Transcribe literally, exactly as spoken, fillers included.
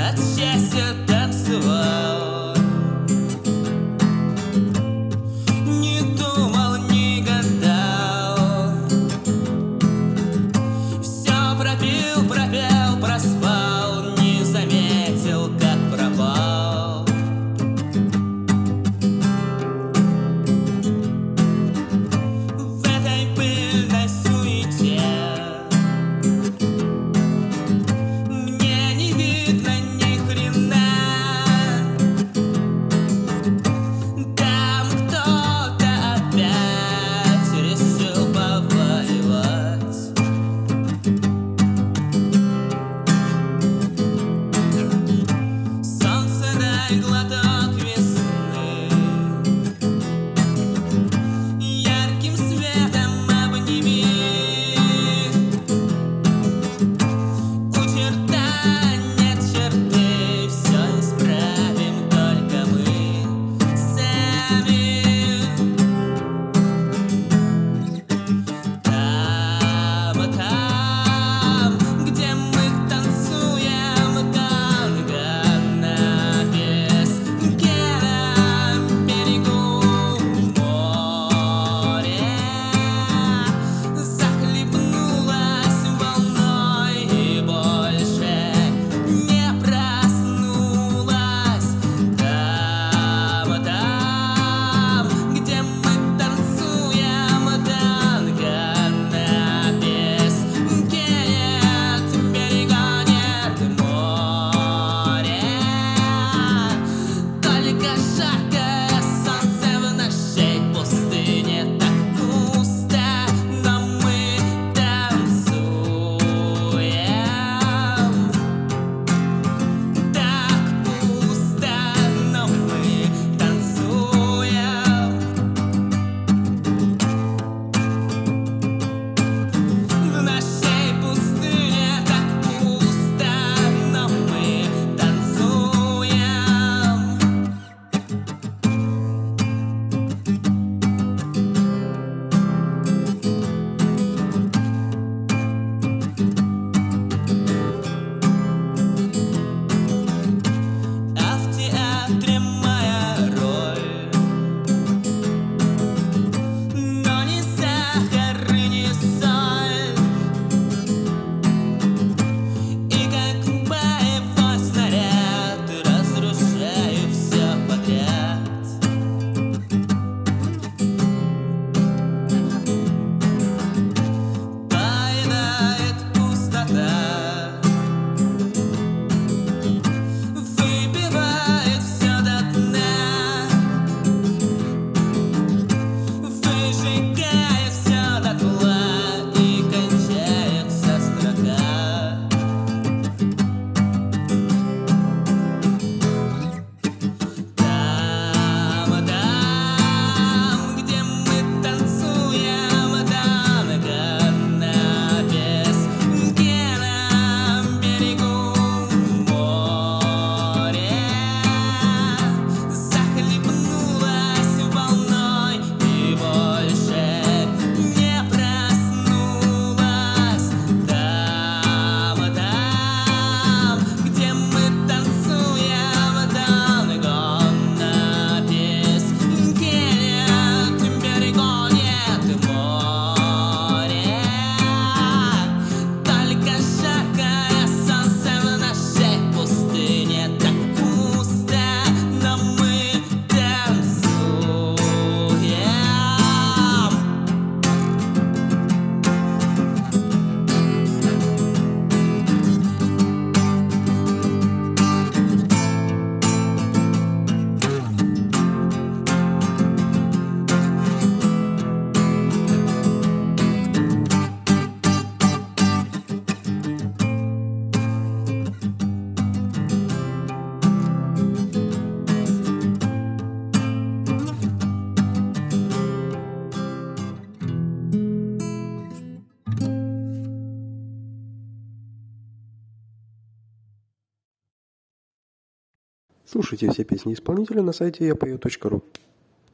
от счастья танцевал. Не думал, не гадал, все пропил, пропел, проспал, не заметил, как пропал. В этой пыльной суете мне не видно ни хрена. Там кто-то опять решил повоевать. Солнце, дай глоток весны, ярким светом обними. У черта нет черты, все исправим только мы сами. Там, а там, где мы танцуем танго на песке на берегу моря, захлебнулась волной и больше не проснулась. Там, а там, где мы танцуем танго на песке, нет берега, нет моря, только жаркое солнце в нашей пустыне. Так пусто, но мы танцуем. Так пусто, но мы танцуем. В нашей пустыне так пусто, но мы танцуем. А в театре моя роль, но ни сахар и ни соль. И как боевой снаряд разрушаю все подряд. Поедает пустота, выпивает все до дна, выжигает все дотла, и кончается строка. Там, а там, где мы танцуем танго на песке на берегу моря, захлебнулась волной и больше не проснулась. Там, а там, где мы танцуем танго на песке, нет берега, нет моря, только жаркое солнце в нашей пустыне. Так пусто, но мы танцуем. Слушайте все песни исполнителя на сайте я пою точка ру.